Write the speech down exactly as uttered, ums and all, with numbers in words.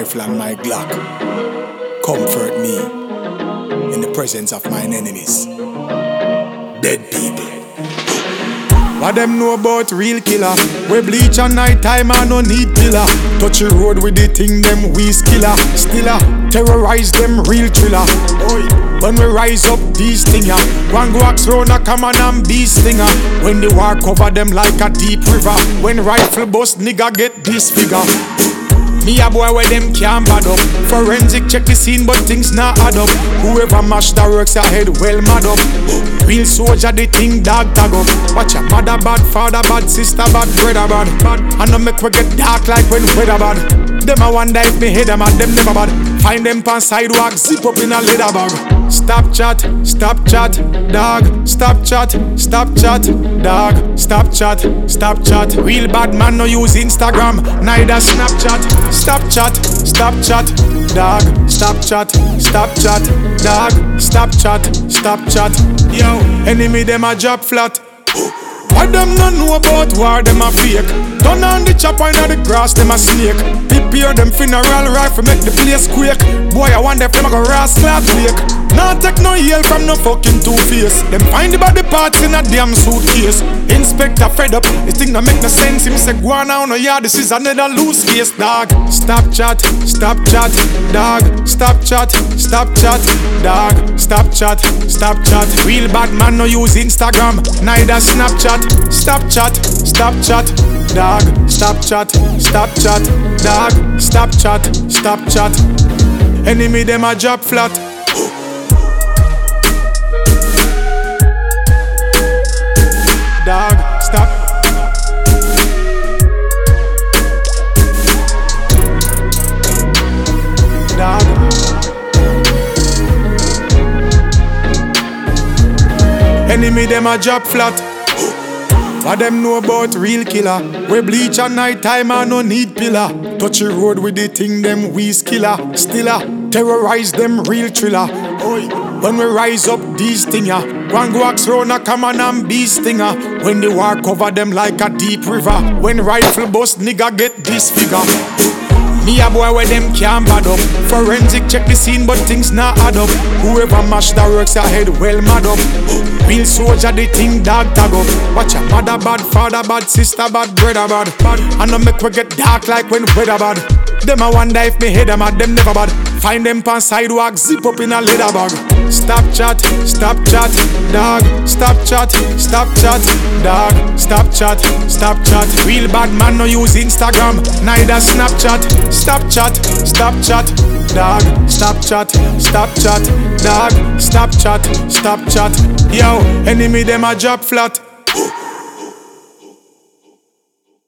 rifle and my Glock. Comfort me in the presence of mine enemies. Dead people. What them know about real killer? We bleach at night time and no need pillar. Touch the road with the thing them we skiller. Stiller, terrorize them real thriller. Oi. When we rise up these stinger, one go axe round a come and bee stinger. When the war cover them like a deep river. When rifle bust nigga get this figure. Me a boy where them can't bad up. Forensic check the scene but things not add up. Whoever mash the works ahead well mad up. Real soldier the thing dog tag up. Watch your mother bad, father bad, sister bad, brother bad, bad. And no make we get dark like when weather bad. Them a wonder if me head them and them never bad. Find them pan sidewalk, zip up in a leather bag. Stop chat, stop chat, dog. Stop chat, stop chat, dog. Stop chat, stop chat. Real bad man no use Instagram, neither Snapchat. Stop chat, stop chat, dog. Stop chat, stop chat, dog. Stop chat, stop chat. Yo, enemy them a drop flat. What them no know about war, them a fake. Turn on the chopper inna the grass, them a snake. Prepare them funeral rifle, make the place quake. Boy, I wonder if them a go rascal wake. Nah take no yell from no fucking two-face. Them find the body parts in a damn suitcase. Inspector fed up, this thing don't make no sense. Him say go on now, no yeah, this is another loose case, dog. Stop chat, stop chat, dog. Stop chat, stop chat, dog. Stop chat, stop chat. Real bad man no use Instagram, neither Snapchat. Stop chat, stop chat, dog. Stop chat, stop chat, dog. Stop chat, stop chat. Enemy them a drop flat. Dog, stop. Dog. Enemy them a drop flat. What them know about real killer? We bleach at night time and no need pillar. Touch the road with the thing them we skiller. Stiller, terrorize them real thriller. Oi. When we rise up these stinger, one go axe round a come and bee stinger. When the war cover them like a deep river. When rifle bust nigga get this figure. Me a boy where them can't bad up. Forensic check the scene but things not add up. Whoever mash the works ahead well mad up. Real soldier the thing dog tag up. Watch your mother bad, father bad, sister bad, brother bad, bad. And no make we get dark like when weather bad. Them a wonder if me head them and them never bad. Find them pan sidewalk, zip up in a leather bag. Stop chat, stop chat, dog. Stop chat, stop chat, dog. Stop chat, stop chat. Real bad man no use Instagram, neither Snapchat. Stop chat, stop chat, dog. Stop chat, stop chat, dog. Stop chat, stop chat. Yo, enemy them a drop flat.